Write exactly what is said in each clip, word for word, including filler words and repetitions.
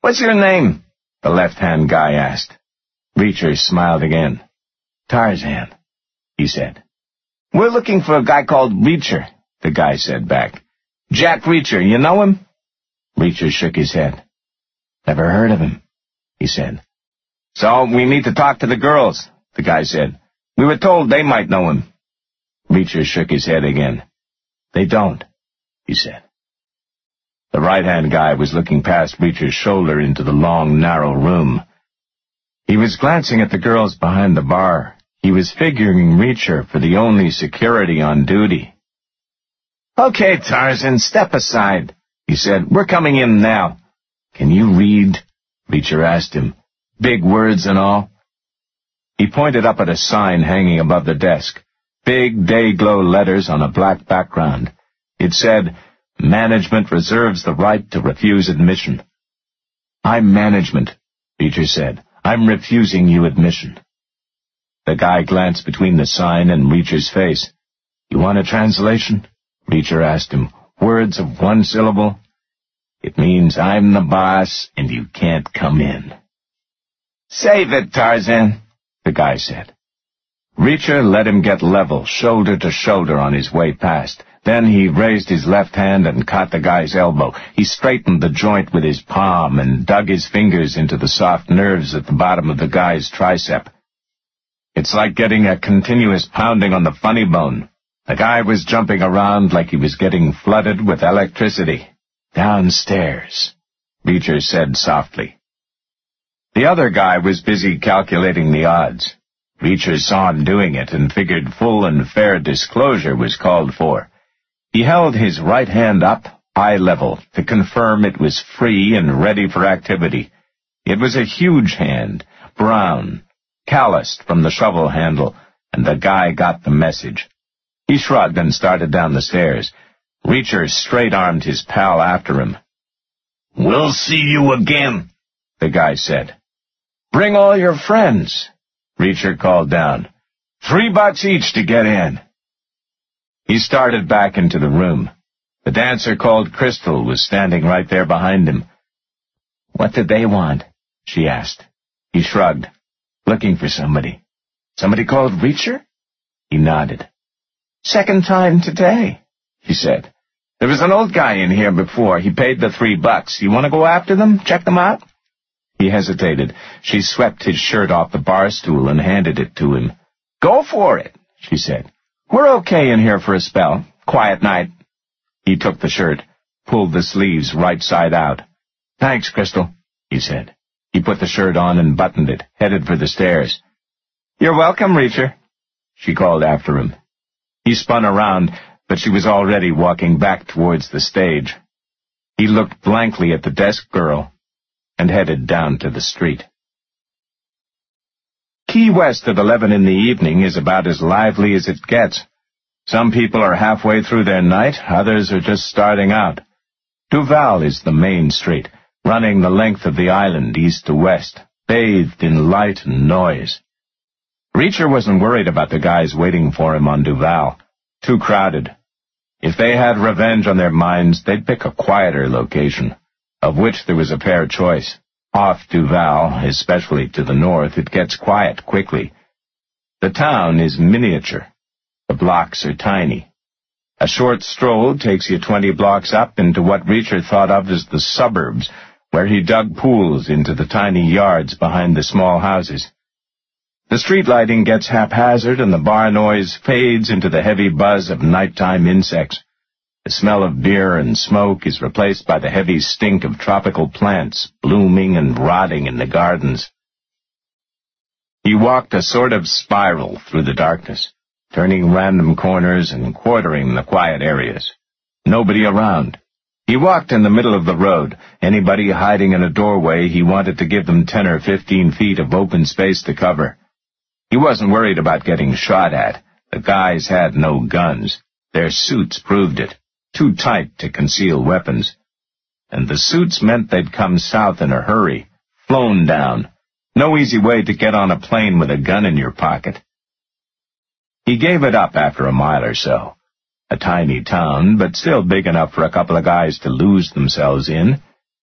"What's your name?" the left-hand guy asked. Reacher smiled again. "Tarzan," he said. "We're looking for a guy called Reacher," the guy said back. "Jack Reacher, you know him?" Reacher shook his head. "Never heard of him," he said. "So we need to talk to the girls," the guy said. "We were told they might know him." Reacher shook his head again. "They don't," he said. The right-hand guy was looking past Reacher's shoulder into the long, narrow room. He was glancing at the girls behind the bar. He was figuring Reacher for the only security on duty. "Okay, Tarzan, step aside," he said. "We're coming in now." "Can you read?" Reacher asked him. "Big words and all?" He pointed up at a sign hanging above the desk. Big day-glow letters on a black background. It said, "Management reserves the right to refuse admission." "I'm management," Reacher said. "I'm refusing you admission." The guy glanced between the sign and Reacher's face. "You want a translation?" Reacher asked him. "Words of one syllable?" "It means I'm the boss and you can't come in." "Save it, Tarzan," the guy said. Reacher let him get level, shoulder to shoulder on his way past. Then he raised his left hand and caught the guy's elbow. He straightened the joint with his palm and dug his fingers into the soft nerves at the bottom of the guy's tricep. It's like getting a continuous pounding on the funny bone. The guy was jumping around like he was getting flooded with electricity. "Downstairs," Reacher said softly. The other guy was busy calculating the odds. Reacher saw him doing it and figured full and fair disclosure was called for. He held his right hand up, eye level, to confirm it was free and ready for activity. It was a huge hand, brown, calloused from the shovel handle, and the guy got the message. He shrugged and started down the stairs. Reacher straight-armed his pal after him. "We'll see you again," the guy said. "Bring all your friends," Reacher called down. "Three bucks each to get in." He started back into the room. The dancer called Crystal was standing right there behind him. "What did they want?" she asked. He shrugged. "Looking for somebody." "Somebody called Reacher?" He nodded. "Second time today," she said. "There was an old guy in here before. He paid the three bucks. You want to go after them? Check them out?" He hesitated. She swept his shirt off the bar stool and handed it to him. "Go for it," she said. "We're okay in here for a spell. Quiet night." He took the shirt, pulled the sleeves right side out. "Thanks, Crystal," he said. He put the shirt on and buttoned it, headed for the stairs. "You're welcome, Reacher," she called after him. He spun around, but she was already walking back towards the stage. He looked blankly at the desk girl and headed down to the street. Key West at eleven in the evening is about as lively as it gets. Some people are halfway through their night, others are just starting out. Duval is the main street, running the length of the island east to west, bathed in light and noise. Reacher wasn't worried about the guys waiting for him on Duval. Too crowded. If they had revenge on their minds, they'd pick a quieter location, of which there was a fair choice. Off Duval, especially to the north, it gets quiet quickly. The town is miniature. The blocks are tiny. A short stroll takes you twenty blocks up into what Reacher thought of as the suburbs, where he dug pools into the tiny yards behind the small houses. The street lighting gets haphazard and the bar noise fades into the heavy buzz of nighttime insects. The smell of beer and smoke is replaced by the heavy stink of tropical plants blooming and rotting in the gardens. He walked a sort of spiral through the darkness, turning random corners and quartering the quiet areas. Nobody around. He walked in the middle of the road. Anybody hiding in a doorway, he wanted to give them ten or fifteen feet of open space to cover. He wasn't worried about getting shot at. The guys had no guns. Their suits proved it. Too tight to conceal weapons. And the suits meant they'd come south in a hurry, flown down. No easy way to get on a plane with a gun in your pocket. He gave it up after a mile or so. A tiny town, but still big enough for a couple of guys to lose themselves in.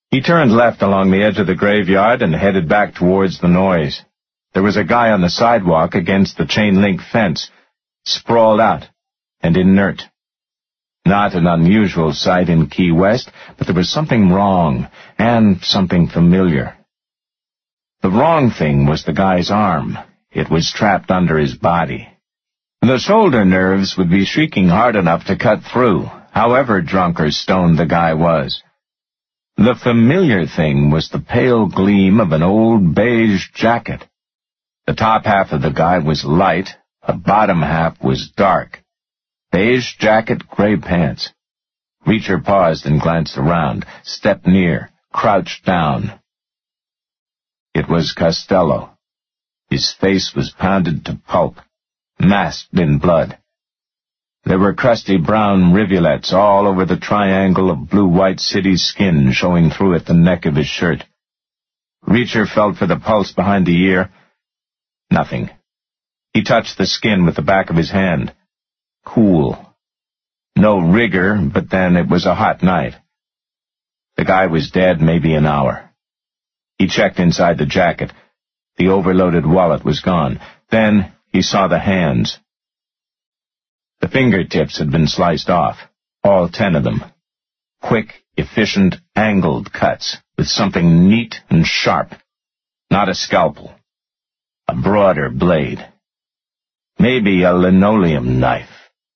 He turned left along the edge of the graveyard and headed back towards the noise. There was a guy on the sidewalk against the chain-link fence, sprawled out and inert. Not an unusual sight in Key West, but there was something wrong, and something familiar. The wrong thing was the guy's arm. It was trapped under his body. The shoulder nerves would be shrieking hard enough to cut through, however drunk or stoned the guy was. The familiar thing was the pale gleam of an old beige jacket. The top half of the guy was light, the bottom half was dark. Beige jacket, gray pants. Reacher paused and glanced around, stepped near, crouched down. It was Costello. His face was pounded to pulp, masked in blood. There were crusty brown rivulets all over the triangle of blue-white city skin showing through at the neck of his shirt. Reacher felt for the pulse behind the ear. Nothing. He touched the skin with the back of his hand. Cool. No rigor, but then it was a hot night. The guy was dead maybe an hour. He checked inside the jacket. The overloaded wallet was gone. Then he saw the hands. The fingertips had been sliced off, all ten of them. Quick, efficient, angled cuts, with something neat and sharp. Not a scalpel. A broader blade. Maybe a linoleum knife.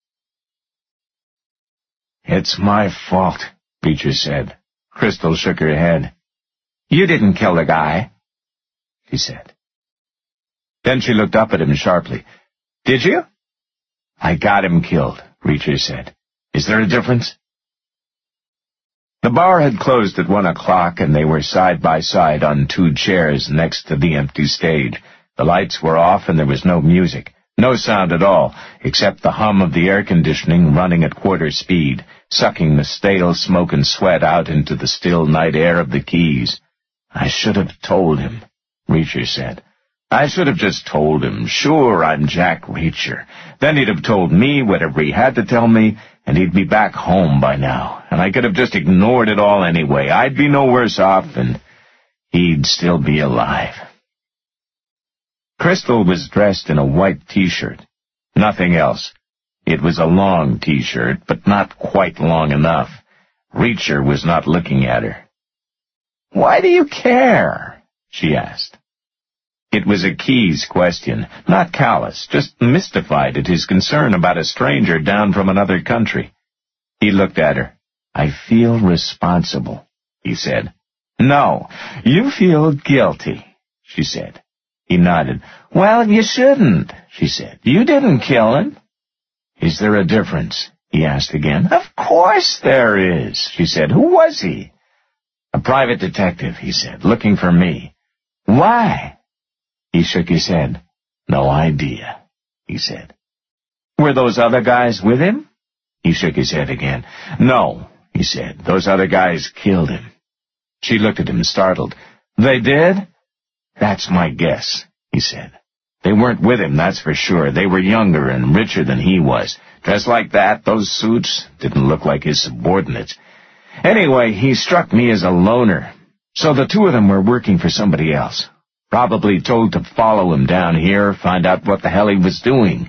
"It's my fault," Reacher said. Crystal shook her head. "You didn't kill the guy," she said. Then she looked up at him sharply. "Did you?" "I got him killed," Reacher said. "Is there a difference?" The bar had closed at one o'clock, and they were side by side on two chairs next to the empty stage. The lights were off, and there was no music. No sound at all, except the hum of the air conditioning running at quarter speed, sucking the stale smoke and sweat out into the still night air of the Keys. "I should have told him," Reacher said. "I should have just told him. Sure, I'm Jack Reacher. Then he'd have told me whatever he had to tell me, and he'd be back home by now, and I could have just ignored it all anyway. I'd be no worse off, and he'd still be alive." Crystal was dressed in a white T-shirt. Nothing else. It was a long T-shirt, but not quite long enough. Reacher was not looking at her. "Why do you care?" she asked. It was a Keys question, not callous, just mystified at his concern about a stranger down from another country. He looked at her. "I feel responsible," he said. "No, you feel guilty," she said. He nodded. "Well, you shouldn't," she said. "You didn't kill him." "Is there a difference?" he asked again. "Of course there is," she said. "Who was he?" "A private detective," he said, "looking for me." "Why?" He shook his head. "No idea," he said. "Were those other guys with him?" He shook his head again. "No," he said. "Those other guys killed him." She looked at him, startled. "They did?" "That's my guess," he said. "They weren't with him, that's for sure. They were younger and richer than he was. Dressed like that, those suits didn't look like his subordinates. Anyway, he struck me as a loner. So the two of them were working for somebody else. Probably told to follow him down here, find out what the hell he was doing.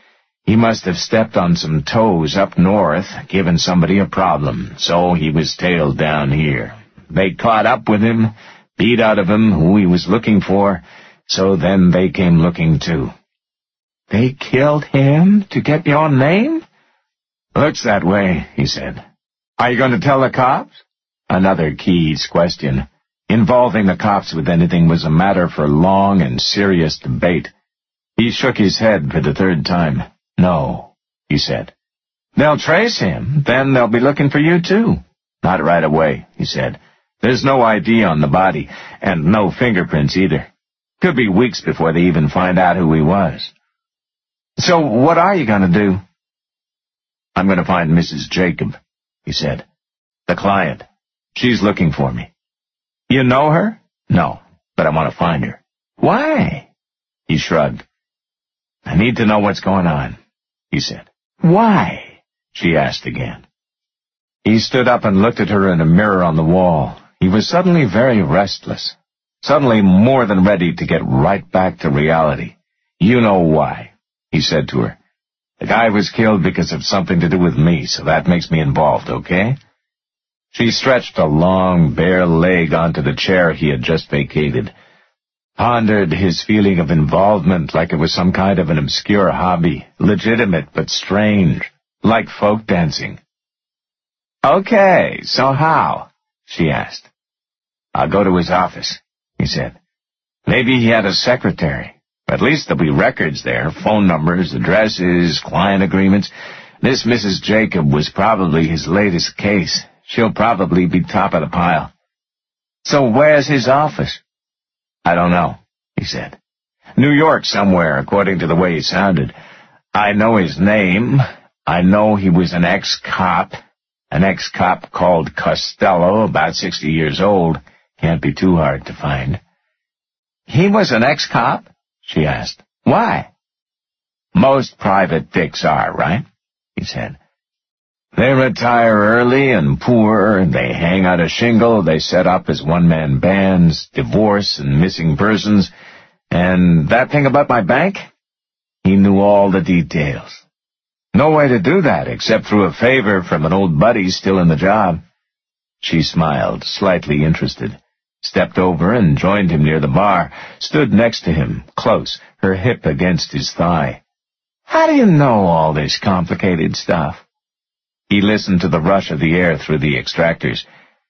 He must have stepped on some toes up north, given somebody a problem, so he was tailed down here. They caught up with him, beat out of him who he was looking for, so then they came looking too." "They killed him to get your name?" "Looks that way," he said. "Are you going to tell the cops?" Another Keys question. Involving the cops with anything was a matter for long and serious debate. He shook his head for the third time. "No," he said. "They'll trace him, then they'll be looking for you too." "Not right away," he said. "There's no I D on the body, and no fingerprints either. Could be weeks before they even find out who he was." "So what are you going to do?" "I'm going to find Missus Jacob," he said. "The client. She's looking for me." "You know her?" "No, but I want to find her." "Why?" He shrugged. "I need to know what's going on," he said. "Why?" she asked again. He stood up and looked at her in a mirror on the wall. He was suddenly very restless, suddenly more than ready to get right back to reality. "You know why," he said to her. "The guy was killed because of something to do with me, so that makes me involved, okay?" She stretched a long, bare leg onto the chair he had just vacated, pondered his feeling of involvement like it was some kind of an obscure hobby, legitimate but strange, like folk dancing. "Okay, so how?" she asked. "I'll go to his office," he said. "Maybe he had a secretary. At least there'll be records there, phone numbers, addresses, client agreements. This Missus Jacob was probably his latest case. She'll probably be top of the pile." "So where's his office?" "I don't know," he said. "New York somewhere, according to the way he sounded. I know his name. I know he was an ex-cop. An ex-cop called Costello, about sixty years old. Can't be too hard to find." "He was an ex-cop?" she asked. "Why?" "Most private dicks are, right?" he said. "They retire early and poor, they hang out a shingle, they set up as one-man bands, divorce and missing persons, and that thing about my bank?" He knew all the details. "No way to do that except through a favor from an old buddy still in the job." She smiled, slightly interested, stepped over and joined him near the bar, stood next to him, close, her hip against his thigh. "How do you know all this complicated stuff?" He listened to the rush of the air through the extractors.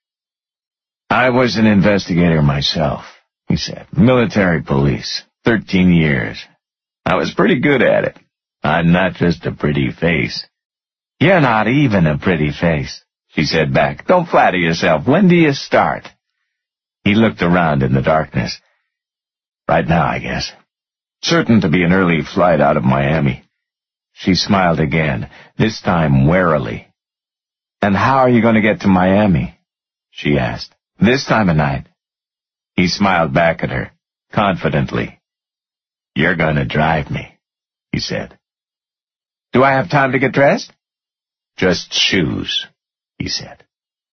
"I was an investigator myself," he said. "Military police. Thirteen years. I was pretty good at it. I'm not just a pretty face." "You're not even a pretty face," she said back. "Don't flatter yourself. When do you start?" He looked around in the darkness. "Right now, I guess. Certain to be an early flight out of Miami." She smiled again, this time warily. "And how are you going to get to Miami?" she asked. "This time of night?" He smiled back at her, confidently. "You're going to drive me," he said. "Do I have time to get dressed?" "Just shoes," he said.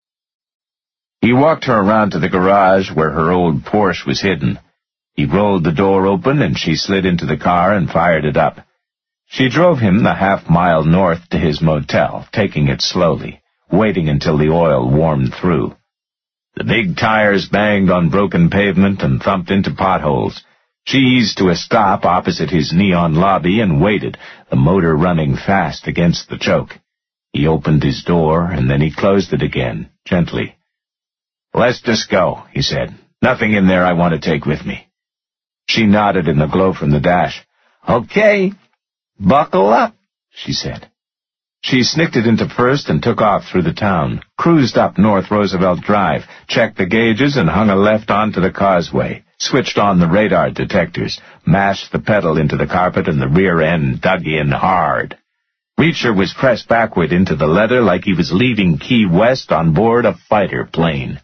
He walked her around to the garage where her old Porsche was hidden. He rolled the door open and she slid into the car and fired it up. She drove him the half mile north to his motel, taking it slowly, waiting until the oil warmed through. The big tires banged on broken pavement and thumped into potholes. She eased to a stop opposite his neon lobby and waited, the motor running fast against the choke. He opened his door and then he closed it again, gently. "Let's just go," he said. "Nothing in there I want to take with me." She nodded in the glow from the dash. "Okay. Buckle up," she said. She snicked it into first and took off through the town, cruised up North Roosevelt Drive, checked the gauges and hung a left onto the causeway, switched on the radar detectors, mashed the pedal into the carpet and the rear end dug in hard. Reacher was pressed backward into the leather like he was leaving Key West on board a fighter plane.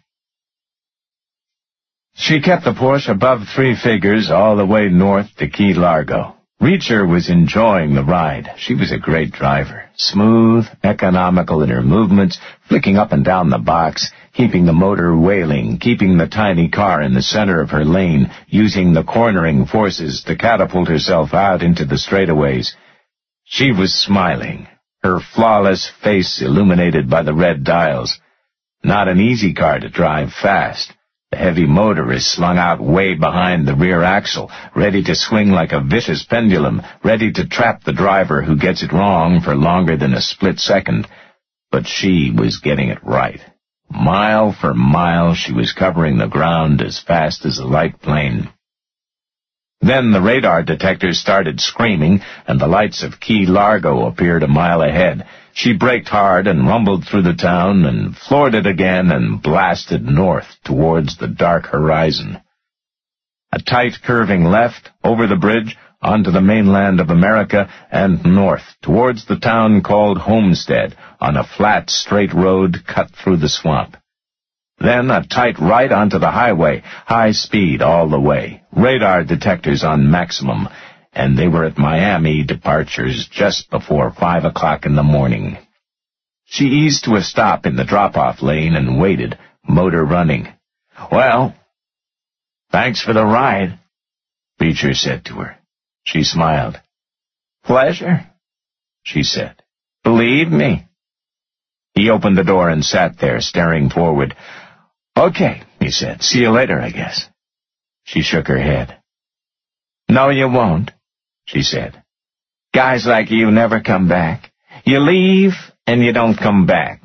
She kept the Porsche above three figures all the way north to Key Largo. Reacher was enjoying the ride. She was a great driver, smooth, economical in her movements, flicking up and down the box, keeping the motor wailing, keeping the tiny car in the center of her lane, using the cornering forces to catapult herself out into the straightaways. She was smiling, her flawless face illuminated by the red dials. Not an easy car to drive fast. The heavy motor is slung out way behind the rear axle, ready to swing like a vicious pendulum, ready to trap the driver who gets it wrong for longer than a split second. But she was getting it right. Mile for mile she was covering the ground as fast as a light plane. Then the radar detectors started screaming, and the lights of Key Largo appeared a mile ahead. She braked hard and rumbled through the town and floored it again and blasted north towards the dark horizon. A tight curving left, over the bridge, onto the mainland of America, and north towards the town called Homestead, on a flat, straight road cut through the swamp. Then a tight right onto the highway, high speed all the way, radar detectors on maximum, and they were at Miami departures just before five o'clock in the morning. She eased to a stop in the drop-off lane and waited, motor running. Well, thanks for the ride, Beecher said to her. She smiled. Pleasure, she said. Believe me. He opened the door and sat there, staring forward. Okay, he said. See you later, I guess. She shook her head. No, you won't, she said. Guys like you never come back. You leave, and you don't come back.